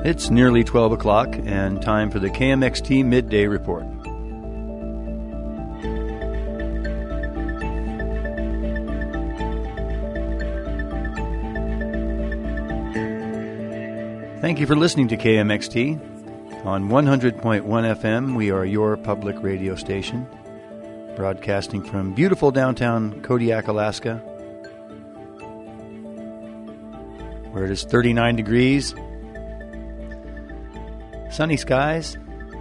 It's nearly 12 o'clock and time for the KMXT Midday Report. Thank you for listening to KMXT. On 100.1 FM, we are your public radio station, broadcasting from beautiful downtown Kodiak, Alaska, where it is 39 degrees, sunny skies.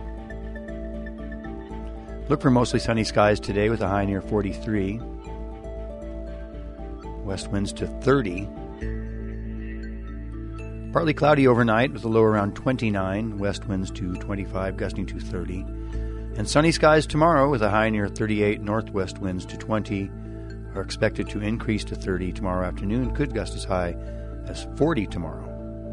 Look for mostly sunny skies today with a high near 43. West winds to 30. Partly cloudy overnight with a low around 29, west winds to 25, gusting to 30. And sunny skies tomorrow with a high near 38, northwest winds to 20 are expected to increase to 30 tomorrow afternoon, could gust as high as 40 tomorrow.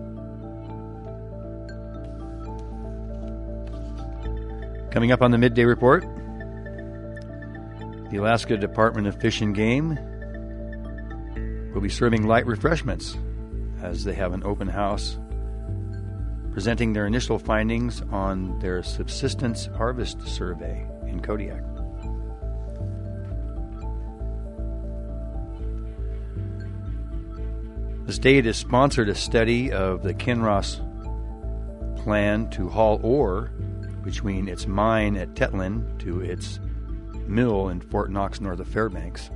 Coming up on the Midday Report, the Alaska Department of Fish and Game will be serving light refreshments as they have an open house presenting their initial findings on their subsistence harvest survey in Kodiak. The state has sponsored a study of the Kinross plan to haul ore between its mine at Tetlin to its mill in Fort Knox, north of Fairbanks.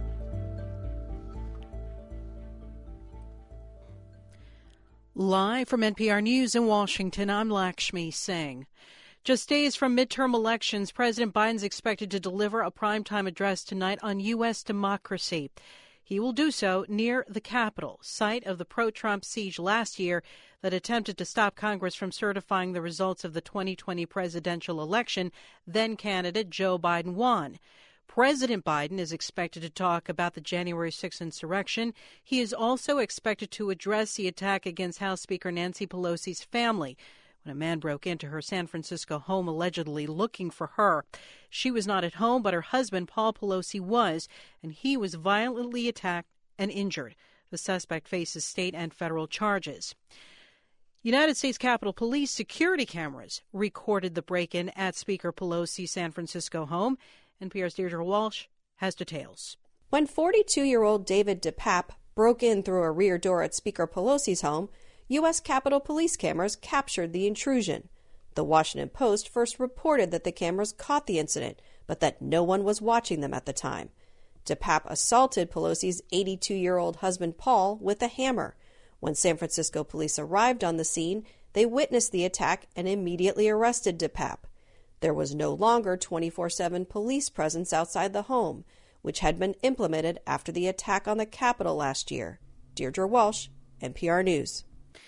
Live from NPR News in Washington, I'm Lakshmi Singh. Just days from midterm elections, President Biden's expected to deliver a primetime address tonight on U.S. democracy. He will do so near the Capitol, site of the pro-Trump siege last year that attempted to stop Congress from certifying the results of the 2020 presidential election. Then candidate Joe Biden won. President Biden is expected to talk about the January 6th insurrection. He is also expected to address the attack against House Speaker Nancy Pelosi's family when a man broke into her San Francisco home allegedly looking for her. She was not at home, but her husband, Paul Pelosi, was, and he was violently attacked and injured. The suspect faces state and federal charges. United States Capitol Police security cameras recorded the break-in at Speaker Pelosi's San Francisco home. NPR's Deirdre Walsh has details. When 42-year-old David DePape broke in through a rear door at Speaker Pelosi's home, U.S. Capitol Police cameras captured the intrusion. The Washington Post first reported that the cameras caught the incident, but that no one was watching them at the time. DePape assaulted Pelosi's 82-year-old husband Paul with a hammer. When San Francisco police arrived on the scene, they witnessed the attack and immediately arrested DePape. There was no longer 24/7 police presence outside the home, which had been implemented after the attack on the Capitol last year. Deirdre Walsh, NPR News.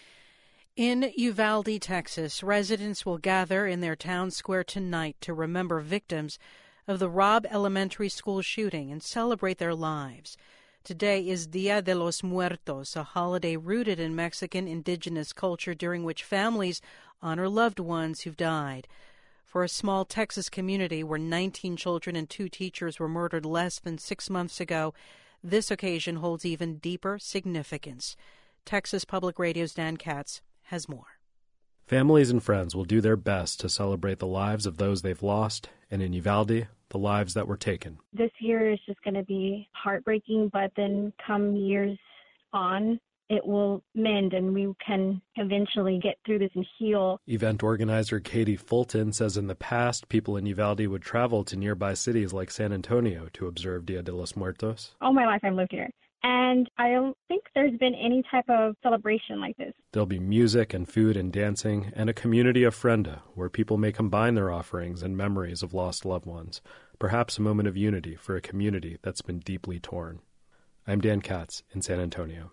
In Uvalde, Texas, residents will gather in their town square tonight to remember victims of the Robb Elementary School shooting and celebrate their lives. Today is Dia de los Muertos, a holiday rooted in Mexican indigenous culture during which families honor loved ones who've died. For a small Texas community where 19 children and 2 teachers were murdered less than 6 months ago, this occasion holds even deeper significance. Texas Public Radio's Dan Katz has more. Families and friends will do their best to celebrate the lives of those they've lost, and in Uvalde, the lives that were taken. This year is just going to be heartbreaking, but then come years on, it will mend and we can eventually get through this and heal. Event organizer Katie Fulton says in the past, people in Uvalde would travel to nearby cities like San Antonio to observe Dia de los Muertos. All my life I've lived here, and I don't think there's been any type of celebration like this. There'll be music and food and dancing and a community ofrenda where people may combine their offerings and memories of lost loved ones, perhaps a moment of unity for a community that's been deeply torn. I'm Dan Katz in San Antonio.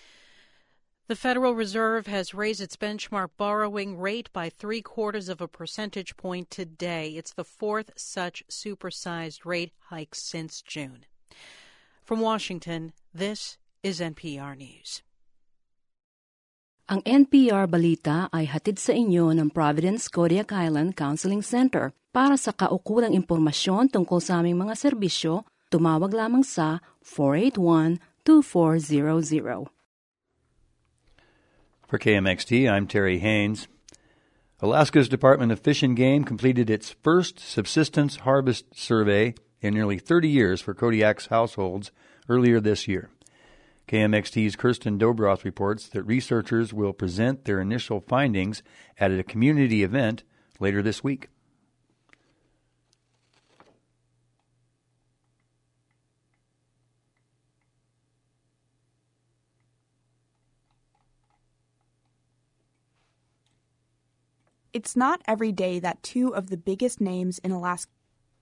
The Federal Reserve has raised its benchmark borrowing rate by 0.75 percentage point today. It's the 4th such supersized rate hike since June. From Washington, this is NPR News. Ang NPR Balita ay hatid sa inyo ng Providence Kodiak Island Counseling Center. Para sa kaukulang impormasyon tungkol sa aming mga serbisyo, tumawag lamang sa 481-2400. For KMXT, I'm Terry Haynes. Alaska's Department of Fish and Game completed its first subsistence harvest survey in nearly 30 years for Kodiak's households earlier this year. KMXT's Kirsten Dobroth reports that researchers will present their initial findings at a community event later this week. It's not every day that two of the biggest names in Alaska.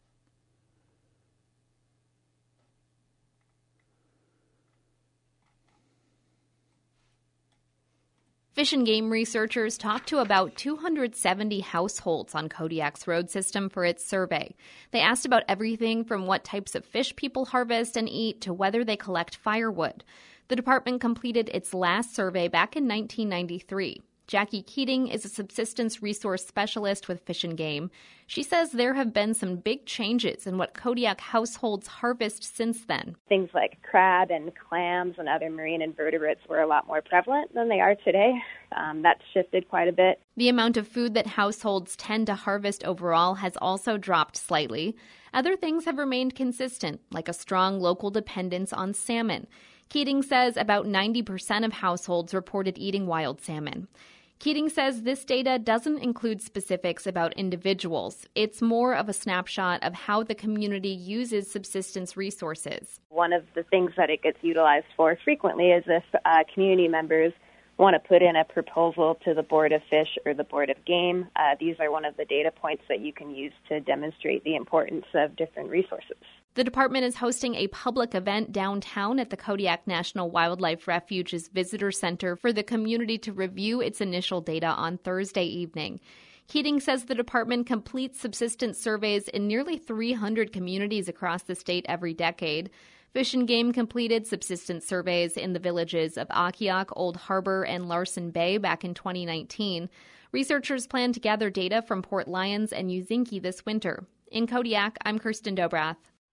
Fish and Game researchers talked to about 270 households on Kodiak's road system for its survey. They asked about everything from what types of fish people harvest and eat to whether they collect firewood. The department completed its last survey back in 1993. Jackie Keating is a subsistence resource specialist with Fish and Game. She says there have been some big changes in what Kodiak households harvest since then. Things like crab and clams and other marine invertebrates were a lot more prevalent than they are today. That's shifted quite a bit. The amount of food that households tend to harvest overall has also dropped slightly. Other things have remained consistent, like a strong local dependence on salmon. Keating says about 90% of households reported eating wild salmon. Keating says this data doesn't include specifics about individuals. It's more of a snapshot of how the community uses subsistence resources. One of the things that it gets utilized for frequently is if community members want to put in a proposal to the Board of Fish or the Board of Game. These are one of the data points that you can use to demonstrate the importance of different resources. The department is hosting a public event downtown at the Kodiak National Wildlife Refuge's Visitor Center for the community to review its initial data on Thursday evening. Keating says the department completes subsistence surveys in nearly 300 communities across the state every decade. Fish and Game completed subsistence surveys in the villages of Akiak, Old Harbor, and Larsen Bay back in 2019. Researchers plan to gather data from Port Lions and Uzinki this winter. In Kodiak, I'm Kirsten Dobroth.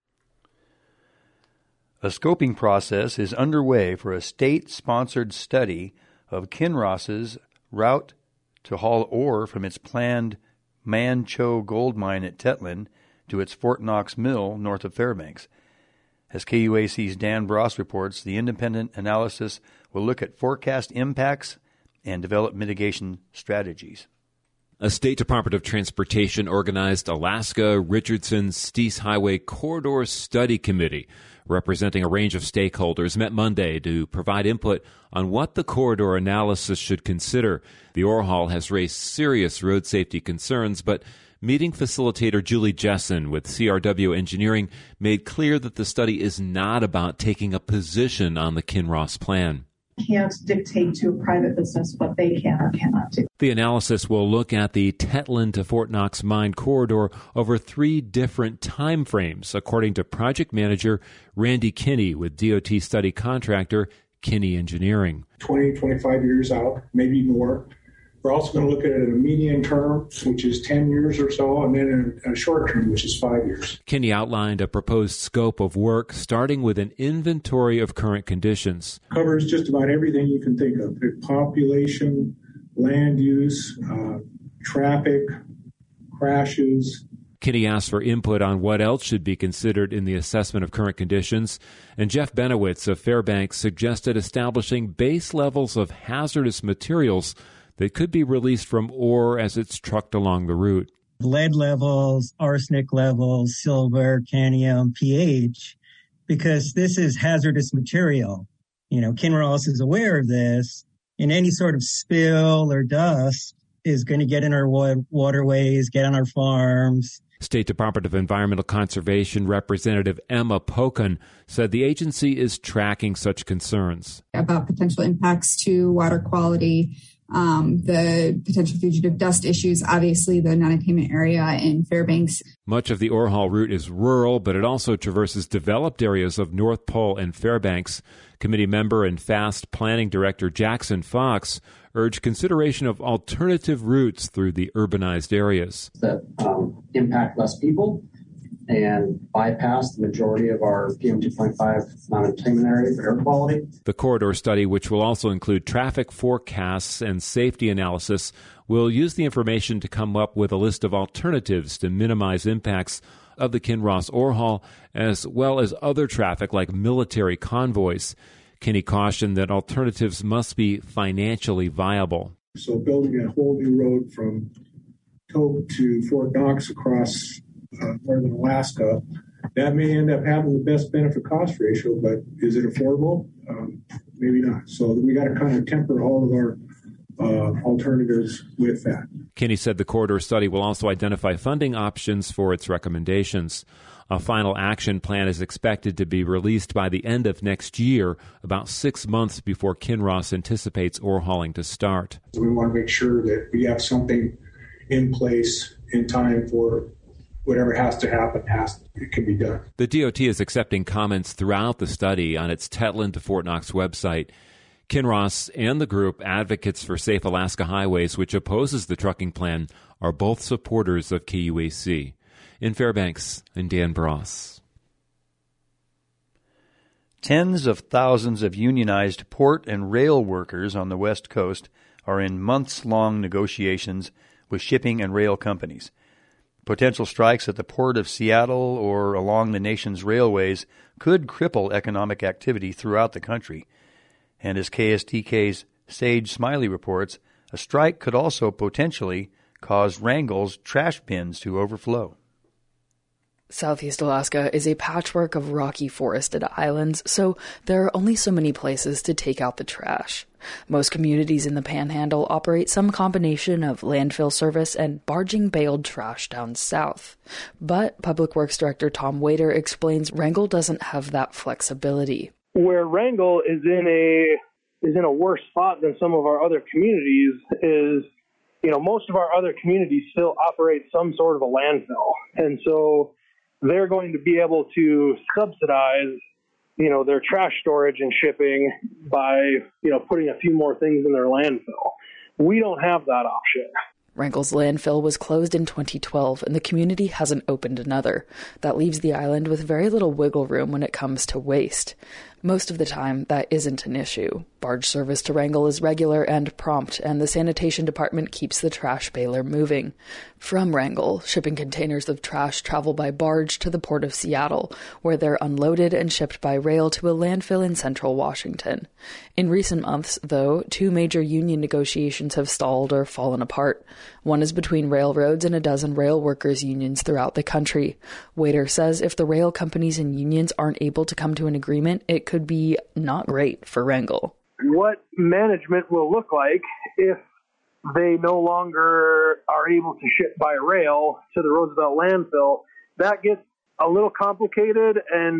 A scoping process is underway for a state-sponsored study of Kinross's route to haul ore from its planned Manh Choh gold mine at Tetlin to its Fort Knox mill north of Fairbanks. As KUAC's Dan Bross reports, the independent analysis will look at forecast impacts and develop mitigation strategies. A State Department of Transportation organized Alaska Richardson Steese Highway Corridor Study Committee, representing a range of stakeholders, met Monday to provide input on what the corridor analysis should consider. The ore haul has raised serious road safety concerns, but meeting facilitator Julie Jessen with CRW Engineering made clear that the study is not about taking a position on the Kinross plan. Can't dictate to a private business what they can or cannot do. The analysis will look at the Tetlin to Fort Knox mine corridor over 3 different time frames, according to project manager Randy Kinney with DOT study contractor Kinney Engineering. 20, 25 years out, maybe more. We're also going to look at it in a median term, which is 10 years or so, and then in a short term, which is 5 years. Kinney outlined a proposed scope of work, starting with an inventory of current conditions. Covers just about everything you can think of: population, land use, traffic, crashes. Kinney asked for input on what else should be considered in the assessment of current conditions, and Jeff Benowitz of Fairbanks suggested establishing base levels of hazardous materials that could be released from ore as it's trucked along the route. Lead levels, arsenic levels, silver, cadmium, pH, because this is hazardous material. Kinross is aware of this, and any sort of spill or dust is going to get in our waterways, get on our farms. State Department of Environmental Conservation Representative Emma Pocan said the agency is tracking such concerns. About potential impacts to water quality, the potential fugitive dust issues, obviously the non-attainment area in Fairbanks. Much of the ore haul route is rural, but it also traverses developed areas of North Pole and Fairbanks. Committee member and FAST Planning Director Jackson Fox urged consideration of alternative routes through the urbanized areas. That impact less people and bypass the majority of our PM2.5 non-attainment area for air quality. The corridor study, which will also include traffic forecasts and safety analysis, will use the information to come up with a list of alternatives to minimize impacts of the Kinross ore haul, as well as other traffic like military convoys. Kinney cautioned that alternatives must be financially viable. So building a whole new road from Toke to Fort Knox across northern Alaska, that may end up having the best benefit-cost ratio, but is it affordable? Maybe not. So we got to kind of temper all of our alternatives with that. Kinney said the corridor study will also identify funding options for its recommendations. A final action plan is expected to be released by the end of next year, about 6 months before Kinross anticipates ore hauling to start. We want to make sure that we have something in place in time for whatever has to happen, it can be done. The DOT is accepting comments throughout the study on its Tetlin to Fort Knox website. Kinross and the group Advocates for Safe Alaska Highways, which opposes the trucking plan, are both supporters of KUAC. In Fairbanks, I'm Dan Bross. Tens of thousands of unionized port and rail workers on the West Coast are in months-long negotiations with shipping and rail companies. Potential strikes at the Port of Seattle or along the nation's railways could cripple economic activity throughout the country. And as KSTK's Sage Smiley reports, a strike could also potentially cause Wrangell's trash bins to overflow. Southeast Alaska is a patchwork of rocky forested islands, so there are only so many places to take out the trash. Most communities in the Panhandle operate some combination of landfill service and barging baled trash down south. But Public Works Director Tom Wader explains Wrangell doesn't have that flexibility. Where Wrangell is in a worse spot than some of our other communities is, most of our other communities still operate some sort of a landfill. And so they're going to be able to subsidize, their trash storage and shipping by, putting a few more things in their landfill. We don't have that option. Wrangell's landfill was closed in 2012, and the community hasn't opened another. That leaves the island with very little wiggle room when it comes to waste. Most of the time, that isn't an issue. Barge service to Wrangell is regular and prompt, and the sanitation department keeps the trash baler moving. From Wrangell, shipping containers of trash travel by barge to the Port of Seattle, where they're unloaded and shipped by rail to a landfill in central Washington. In recent months, though, 2 major union negotiations have stalled or fallen apart. One is between railroads and a dozen rail workers' unions throughout the country. Wader says if the rail companies and unions aren't able to come to an agreement, it could be not great for Wrangell. What management will look like if they no longer are able to ship by rail to the Roosevelt landfill, that gets a little complicated and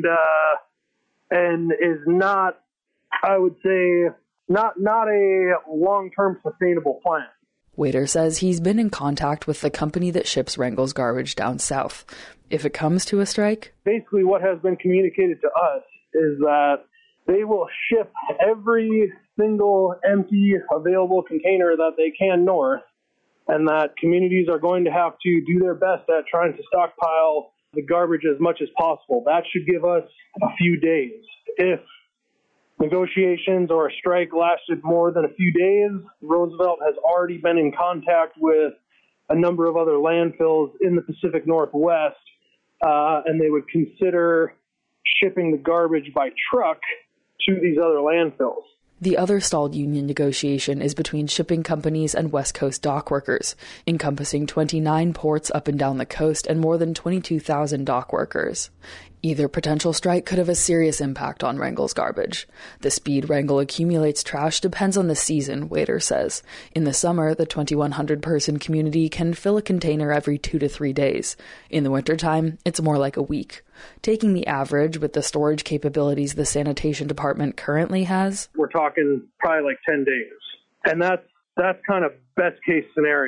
is not, I would say, not a long-term sustainable plan. Wader says he's been in contact with the company that ships Wrangell's garbage down south. If it comes to a strike, basically what has been communicated to us is that they will ship every single empty available container that they can north, and that communities are going to have to do their best at trying to stockpile the garbage as much as possible. That should give us a few days. If negotiations or a strike lasted more than a few days, Roosevelt has already been in contact with a number of other landfills in the Pacific Northwest, and they would consider shipping the garbage by truck to these other landfills. The other stalled union negotiation is between shipping companies and West Coast dock workers, encompassing 29 ports up and down the coast and more than 22,000 dock workers. Either potential strike could have a serious impact on Wrangell's garbage. The speed Wrangell accumulates trash depends on the season, Wader says. In the summer, the 2,100-person community can fill a container every 2 to 3 days. In the wintertime, it's more like a week. Taking the average with the storage capabilities the sanitation department currently has, we're talking probably like 10 days. And that's kind of best case scenario.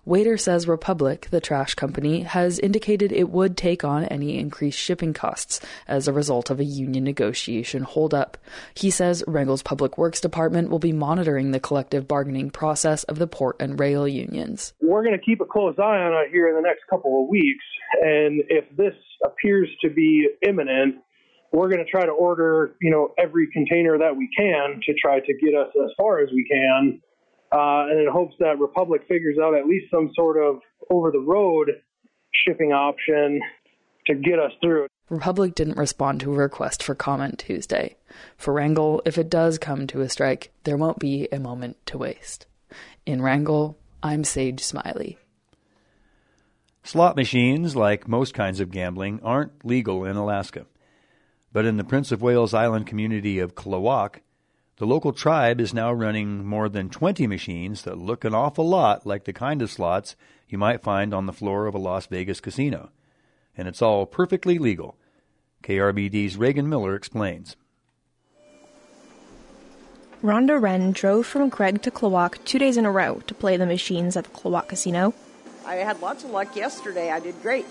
Waiter says Republic, the trash company, has indicated it would take on any increased shipping costs as a result of a union negotiation holdup. He says Wrangell's Public Works Department will be monitoring the collective bargaining process of the port and rail unions. We're going to keep a close eye on it here in the next couple of weeks, and if this appears to be imminent, we're going to try to order, every container that we can to try to get us as far as we can, and in hopes that Republic figures out at least some sort of over-the-road shipping option to get us through. Republic didn't respond to a request for comment Tuesday. For Wrangell, if it does come to a strike, there won't be a moment to waste. In Wrangell, I'm Sage Smiley. Slot machines, like most kinds of gambling, aren't legal in Alaska. But in the Prince of Wales Island community of Klawock, the local tribe is now running more than 20 machines that look an awful lot like the kind of slots you might find on the floor of a Las Vegas casino. And it's all perfectly legal. KRBD's Reagan Miller explains. Rhonda Wren drove from Craig to Klawock 2 days in a row to play the machines at the Klawock Casino. I had lots of luck yesterday. I did great.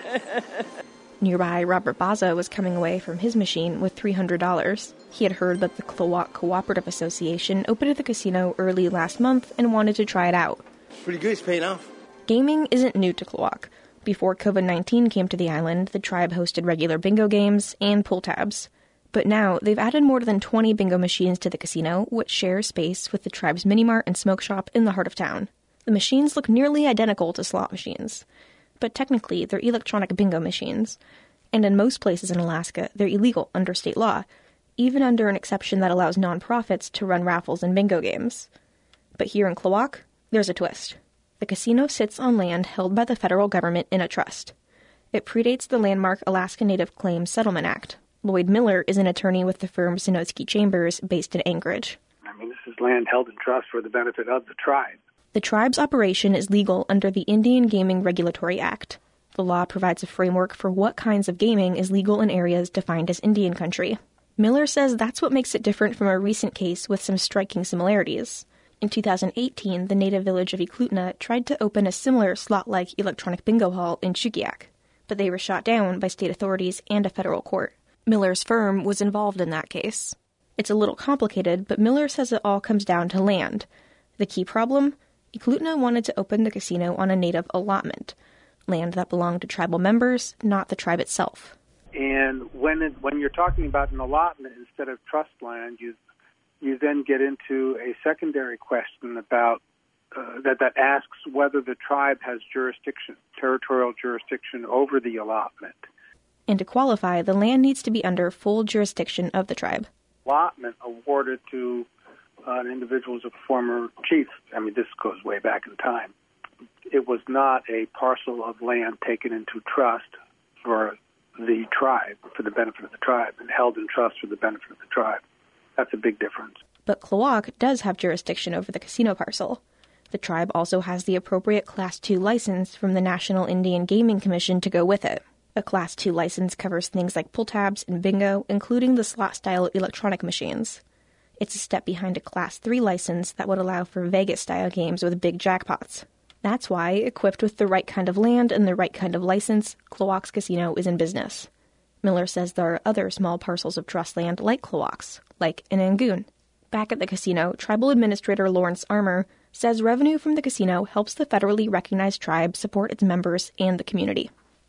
Nearby, Robert Baza was coming away from his machine with $300. He had heard that the Klawock Cooperative Association opened at the casino early last month and wanted to try it out. It's pretty good. It's paying off. Gaming isn't new to Klawock. Before COVID-19 came to the island, the tribe hosted regular bingo games and pull tabs. But now, they've added more than 20 bingo machines to the casino, which shares space with the tribe's mini-mart and smoke shop in the heart of town. The machines look nearly identical to slot machines. But technically, they're electronic bingo machines. And in most places in Alaska, they're illegal under state law, even under an exception that allows nonprofits to run raffles and bingo games. But here in Klawock, there's a twist. The casino sits on land held by the federal government in a trust. It predates the landmark Alaska Native Claims Settlement Act. Lloyd Miller is an attorney with the firm Zinotsky Chambers, based in Anchorage. This is land held in trust for the benefit of the tribe. The tribe's operation is legal under the Indian Gaming Regulatory Act. The law provides a framework for what kinds of gaming is legal in areas defined as Indian country. Miller says that's what makes it different from a recent case with some striking similarities. In 2018, the native village of Eklutna tried to open a similar slot-like electronic bingo hall in Chugiak, but they were shot down by state authorities and a federal court. Miller's firm was involved in that case. It's a little complicated, but Miller says it all comes down to land. The key problem? Eklutna wanted to open the casino on a native allotment, land that belonged to tribal members, not the tribe itself. And when you're talking about an allotment instead of trust land, you then get into a secondary question about that asks whether the tribe has territorial jurisdiction over the allotment. And to qualify, the land needs to be under full jurisdiction of the tribe. Allotment awarded to an individual as a former chief. This goes way back in time. It was not a parcel of land taken into trust for the tribe, for the benefit of the tribe, and held in trust for the benefit of the tribe. That's a big difference. But Klawock does have jurisdiction over the casino parcel. The tribe also has the appropriate Class II license from the National Indian Gaming Commission to go with it. A Class II license covers things like pull tabs and bingo, including the slot-style electronic machines. It's a step behind a Class III license that would allow for Vegas-style games with big jackpots. That's why, equipped with the right kind of land and the right kind of license, Klawock's casino is in business. Miller says there are other small parcels of trust land like Klawock's, like in Angoon. Back at the casino, Tribal Administrator Lawrence Armour says revenue from the casino helps the federally recognized tribe support its members and the community.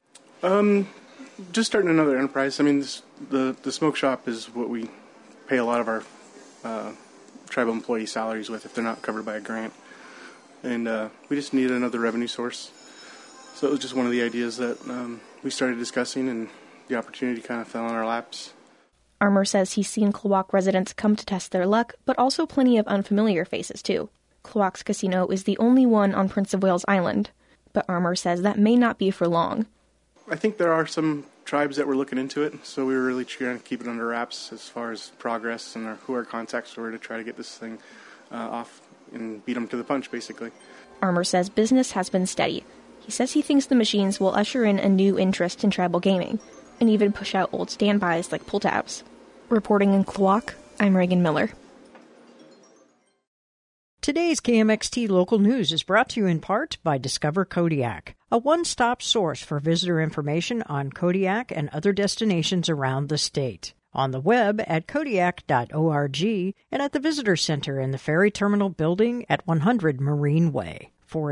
Just starting another enterprise. The smoke shop is what we pay a lot of our tribal employee salaries with if they're not covered by a grant. And we just need another revenue source. So it was just one of the ideas that we started discussing, and the opportunity kind of fell in our laps. Armour says he's seen Klawock residents come to test their luck, but also plenty of unfamiliar faces, too. Klawock's casino is the only one on Prince of Wales Island, but Armour says that may not be for long. I think there are some tribes that were looking into it, so we were really trying to keep it under wraps as far as progress and who our contacts were to try to get this thing off and beat them to the punch, basically. Armour says business has been steady. He says he thinks the machines will usher in a new interest in tribal gaming, and even push out old standbys like pull tabs. Reporting in Klawock, I'm Reagan Miller. Today's KMXT Local News is brought to you in part by Discover Kodiak, a one-stop source for visitor information on Kodiak and other destinations around the state. On the web at kodiak.org and at the Visitor Center in the Ferry Terminal Building at 100 Marine Way,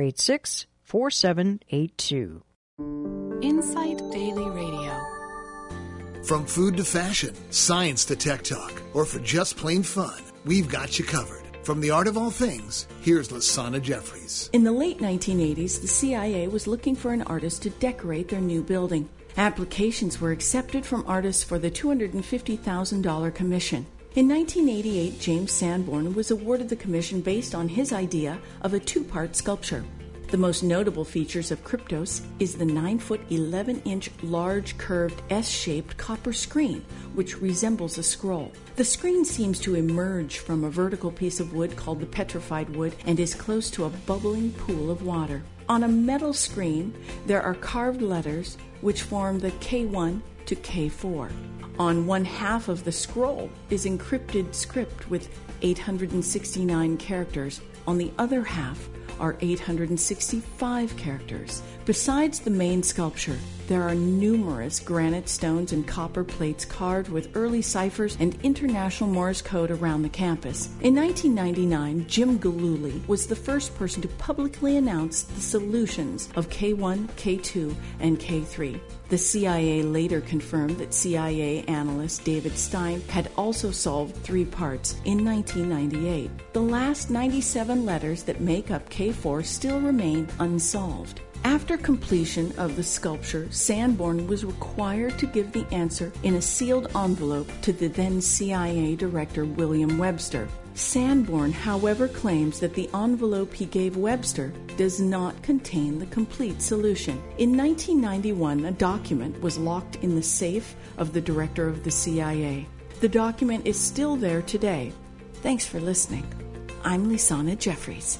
486-4782. Insight Daily Radio. From food to fashion, science to tech talk, or for just plain fun, we've got you covered. From the Art of All Things, here's Lasana Jeffries. In the late 1980s, the CIA was looking for an artist to decorate their new building. Applications were accepted from artists for the $250,000 commission. In 1988, James Sanborn was awarded the commission based on his idea of a two-part sculpture. The most notable features of Kryptos is the 9-foot, 11-inch large curved S-shaped copper screen, which resembles a scroll. The screen seems to emerge from a vertical piece of wood called the petrified wood and is close to a bubbling pool of water. On a metal screen, there are carved letters which form the K1 to K4. On one half of the scroll is encrypted script with 869 characters. On the other half are 865 characters. Besides the main sculpture, there are numerous granite stones and copper plates carved with early ciphers and international Morse code around the campus. In 1999, Jim Gillooly was the first person to publicly announce the solutions of K1, K2, and K3. The CIA later confirmed that CIA analyst David Stein had also solved 3 parts in 1998. The last 97 letters that make up K4 still remain unsolved. After completion of the sculpture, Sanborn was required to give the answer in a sealed envelope to the then CIA director William Webster. Sanborn, however, claims that the envelope he gave Webster does not contain the complete solution. In 1991, a document was locked in the safe of the director of the CIA. The document is still there today. Thanks for listening. I'm Lasana Jeffries.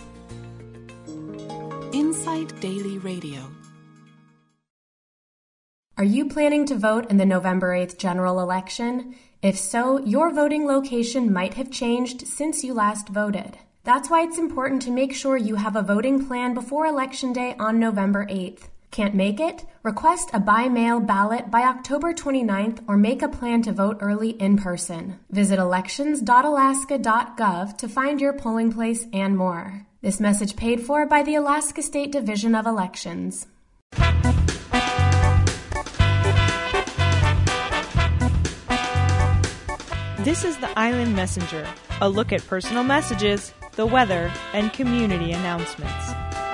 Insight Daily Radio. Are you planning to vote in the November 8th general election? If so, your voting location might have changed since you last voted. That's why it's important to make sure you have a voting plan before Election Day on November 8th. Can't make it? Request a by-mail ballot by October 29th or make a plan to vote early in person. Visit elections.alaska.gov to find your polling place and more. This message paid for by the Alaska State Division of Elections. This is the Island Messenger, a look at personal messages, the weather, and community announcements.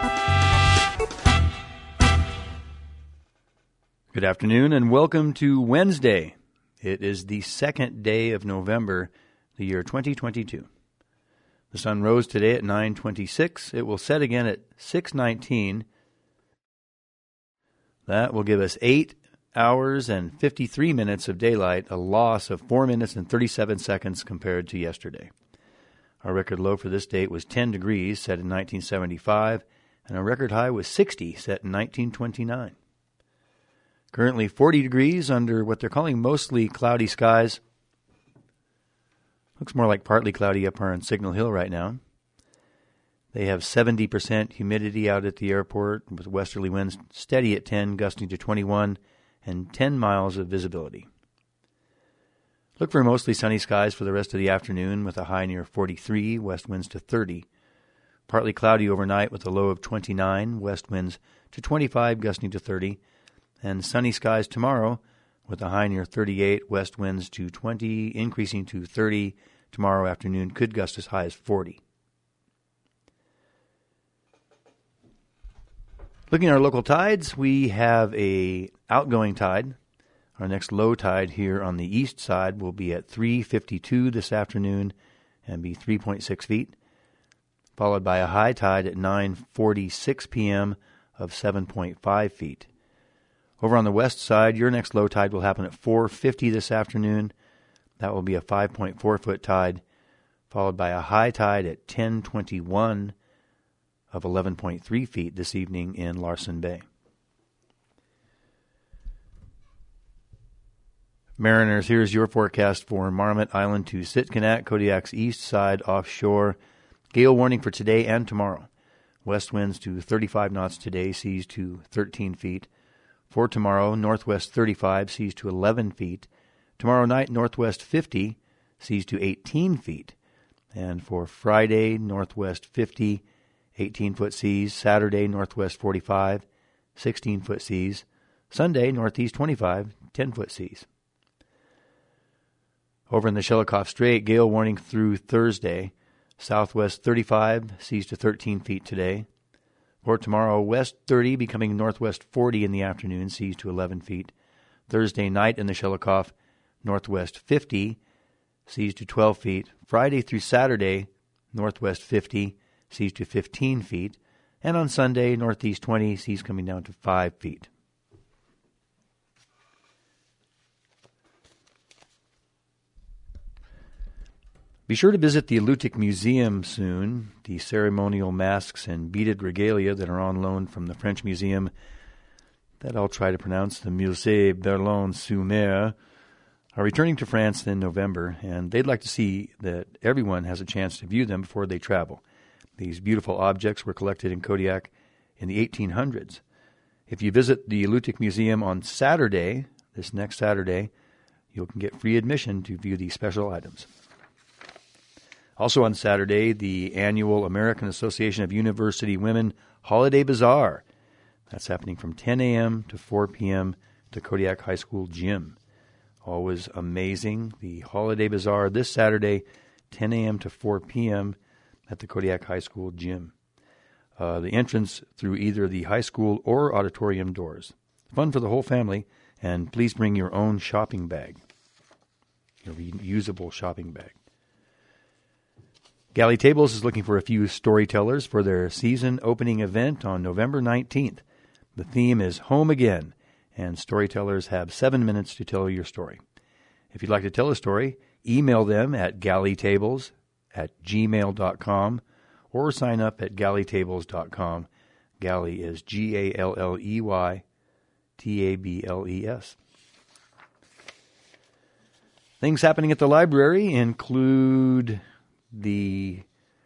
Good afternoon and welcome to Wednesday. It is the second day of November, the year 2022. The sun rose today at 9:26. It will set again at 6:19. That will give us 8 hours and 53 minutes of daylight, a loss of 4 minutes and 37 seconds compared to yesterday. Our record low for this date was 10 degrees, set in 1975, and our record high was 60, set in 1929. Currently 40 degrees under what they're calling mostly cloudy skies. Looks more like partly cloudy up here on Signal Hill right now. They have 70% humidity out at the airport with westerly winds steady at 10, gusting to 21, and 10 miles of visibility. Look for mostly sunny skies for the rest of the afternoon with a high near 43, west winds to 30. Partly cloudy overnight with a low of 29, west winds to 25, gusting to 30. And sunny skies tomorrow with a high near 38, west winds to 20, increasing to 30. Tomorrow afternoon could gust as high as 40. Looking at our local tides, we have a outgoing tide. Our next low tide here on the east side will be at 3:52 this afternoon and be 3.6 feet, followed by a high tide at 9:46 p.m. of 7.5 feet. Over on the west side, your next low tide will happen at 4:50 this afternoon. That will be a 5.4-foot tide, followed by a high tide at 10:21 of 11.3 feet this evening in Larsen Bay. Mariners, here's your forecast for Marmot Island to Sitkinak, Kodiak's east side offshore. Gale warning for today and tomorrow. West winds to 35 knots today, seas to 13 feet. For tomorrow, northwest 35, seas to 11 feet. Tomorrow night, northwest 50, seas to 18 feet. And for Friday, northwest 50, 18-foot seas. Saturday, northwest 45, 16-foot seas. Sunday, northeast 25, 10-foot seas. Over in the Shelikof Strait, gale warning through Thursday. Southwest 35, seas to 13 feet today. For tomorrow, west 30, becoming northwest 40 in the afternoon, seas to 11 feet. Thursday night in the Shelikof, northwest 50, seas to 12 feet. Friday through Saturday, northwest 50, seas to 15 feet. And on Sunday, northeast 20, seas coming down to 5 feet. Be sure to visit the Alutiiq Museum soon. The ceremonial masks and beaded regalia that are on loan from the French Museum, that I'll try to pronounce, the Musée Berlon-sur-Mer, are returning to France in November, and they'd like to see that everyone has a chance to view them before they travel. These beautiful objects were collected in Kodiak in the 1800s. If you visit the Alutiiq Museum on Saturday, this next Saturday, you can get free admission to view these special items. Also on Saturday, the annual American Association of University Women Holiday Bazaar. That's happening from 10 a.m. to 4 p.m. at the Kodiak High School gym. Always amazing. The Holiday Bazaar this Saturday, 10 a.m. to 4 p.m. at the Kodiak High School gym. The entrance through either the high school or auditorium doors. Fun for the whole family, and please bring your own shopping bag, your reusable shopping bag. Galley Tables is looking for a few storytellers for their season opening event on November 19th. The theme is Home Again, and storytellers have 7 minutes to tell your story. If you'd like to tell a story, email them at galleytables@gmail.com or sign up at galleytables.com. Galley is Galleytables. Things happening at the library include the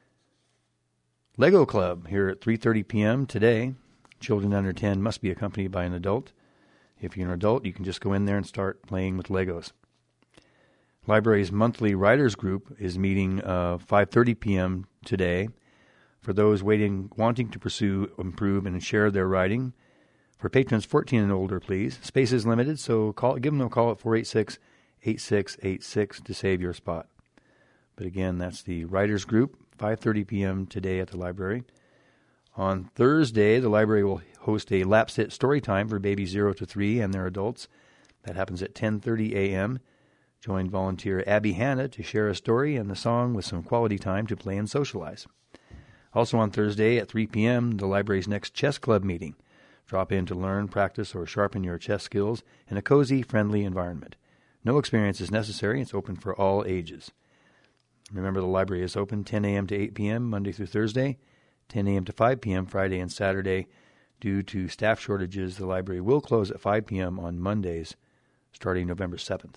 Lego Club here at 3:30 p.m. today. Children under 10 must be accompanied by an adult. If you're an adult, you can just go in there and start playing with Legos. Library's monthly writers group is meeting 5:30 p.m. today. For those wanting to pursue, improve, and share their writing. For patrons 14 and older, please. Space is limited, so give them a call at 486-8686 to save your spot. But again, that's the writers group, 5:30 p.m. today at the library. On Thursday, the library will host a lap sit story time for babies 0 to 3 and their adults. That happens at 10:30 a.m. Join volunteer Abby Hanna to share a story and the song with some quality time to play and socialize. Also on Thursday at 3 p.m., the library's next chess club meeting. Drop in to learn, practice, or sharpen your chess skills in a cozy, friendly environment. No experience is necessary. It's open for all ages. Remember, the library is open 10 a.m. to 8 p.m. Monday through Thursday, 10 a.m. to 5 p.m. Friday and Saturday. Due to staff shortages, the library will close at 5 p.m. on Mondays, starting November 7th.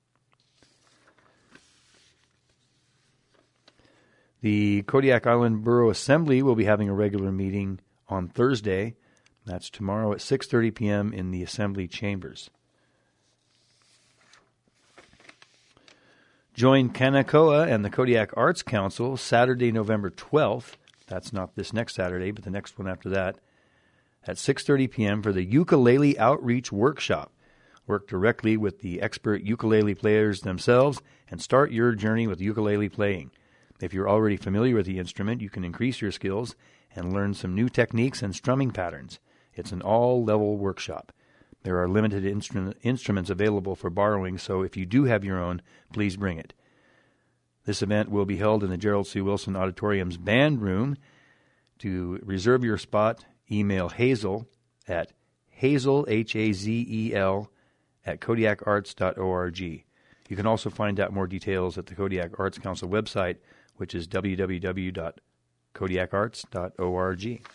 The Kodiak Island Borough Assembly will be having a regular meeting on Thursday. That's tomorrow at 6:30 p.m. in the Assembly Chambers. Join Kanakoa and the Kodiak Arts Council Saturday, November 12th. That's not this next Saturday, but the next one after that, at 6:30 p.m. for the Ukulele Outreach Workshop. Work directly with the expert ukulele players themselves and start your journey with ukulele playing. If you're already familiar with the instrument, you can increase your skills and learn some new techniques and strumming patterns. It's an all-level workshop. There are limited instruments available for borrowing, so if you do have your own, please bring it. This event will be held in the Gerald C. Wilson Auditorium's band room. To reserve your spot, email Hazel at Hazel, Hazel, at kodiakarts.org. You can also find out more details at the Kodiak Arts Council website, which is www.kodiakarts.org.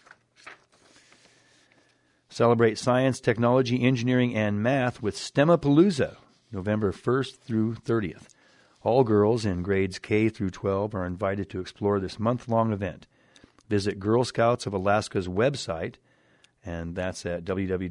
Celebrate science, technology, engineering, and math with STEMapalooza, November 1st through 30th. All girls in grades K through 12 are invited to explore this month-long event. Visit Girl Scouts of Alaska's website, and that's at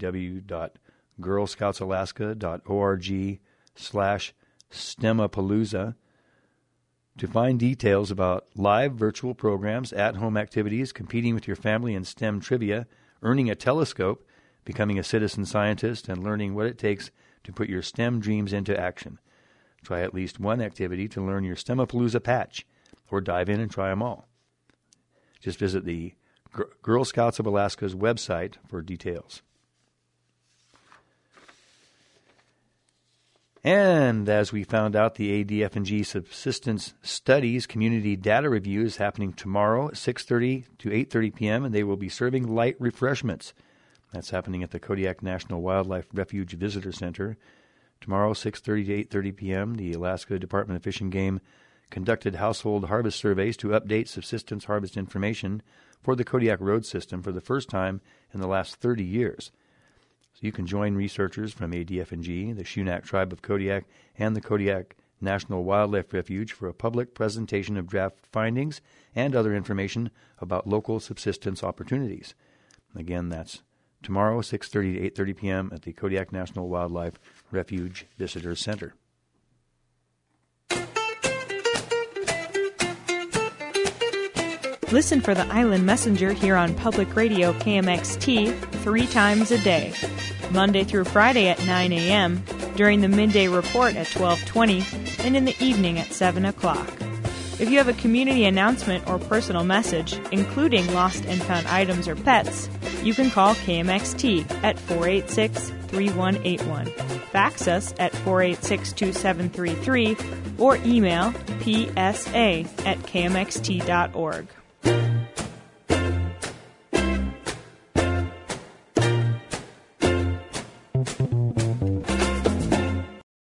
www.girlscoutsalaska.org/STEMapalooza to find details about live virtual programs, at-home activities, competing with your family in STEM trivia, earning a telescope, becoming a citizen scientist, and learning what it takes to put your STEM dreams into action. Try at least one activity to learn your STEMapalooza patch, or dive in and try them all. Just visit the Girl Scouts of Alaska's website for details. And as we found out, the ADF&G Subsistence Studies Community Data Review is happening tomorrow at 6:30 to 8:30 p.m., and they will be serving light refreshments. That's happening at the Kodiak National Wildlife Refuge Visitor Center. Tomorrow, 6:30 to 8:30 p.m., the Alaska Department of Fish and Game conducted household harvest surveys to update subsistence harvest information for the Kodiak Road System for the first time in the last 30 years. So you can join researchers from ADF&G, the Shunak Tribe of Kodiak, and the Kodiak National Wildlife Refuge for a public presentation of draft findings and other information about local subsistence opportunities. Again, that's tomorrow, 6:30 to 8:30 p.m. at the Kodiak National Wildlife Refuge Visitor Center. Listen for the Island Messenger here on Public Radio KMXT 3 times a day, Monday through Friday at 9 a.m., during the midday report at 12:20, and in the evening at 7 o'clock. If you have a community announcement or personal message, including lost and found items or pets, you can call KMXT at 486-3181, fax us at 486-2733, or email psa@kmxt.org.